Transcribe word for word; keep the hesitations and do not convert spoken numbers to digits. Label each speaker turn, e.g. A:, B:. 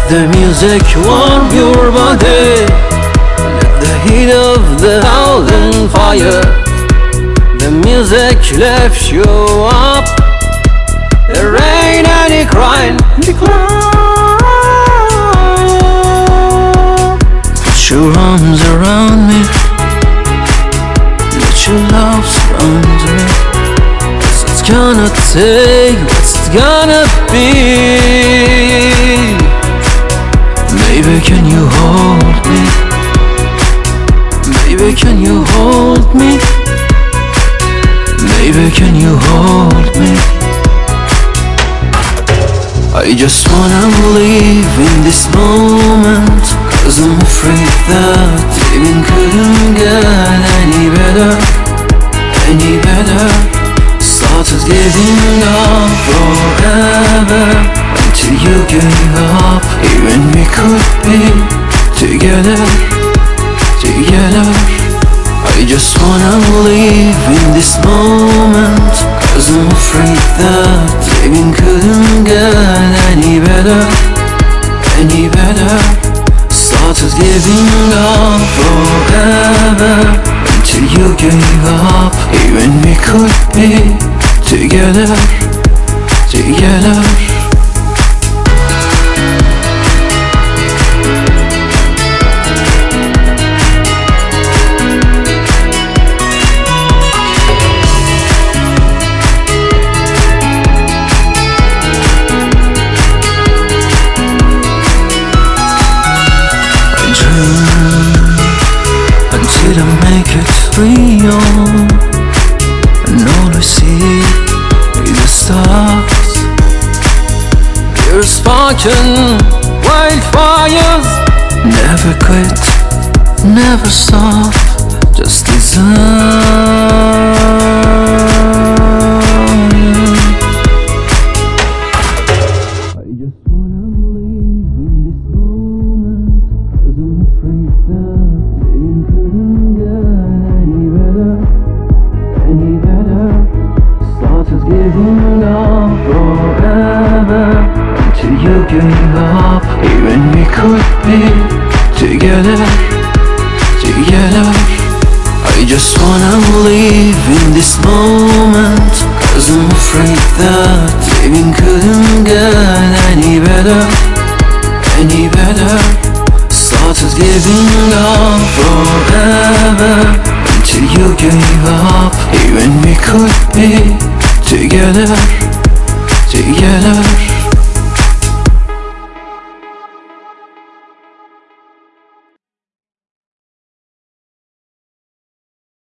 A: the music warm your body. Let the heat of the thousand fire. The music lifts you up. The rain and the crying, decline. Put your arms around me. Let your love surround me. What's it gonna take? What's it gonna be? Baby, can you hold me? Baby, can you hold me? Baby, can you hold me? I just wanna live in this moment, 'cause I'm afraid that living couldn't get any better, any better. Started giving up forever until you gave up. Even we could be together, together. I just wanna live in this moment, 'cause I'm afraid that living couldn't get any better, any better. Started giving up forever until you gave up. Even we could be together, together. Until I make it real, and all I see is the stars. You're sparking wildfires. Never quit, never stop, just desire. I just wanna live in this moment, 'cause I'm afraid that living couldn't get any better, any better. Started giving up forever until you gave up. Even we could be together, together. I just wanna live in this moment, 'cause I'm afraid that living couldn't get any better, any better. Started giving up forever until you gave up. Even we could be together, together.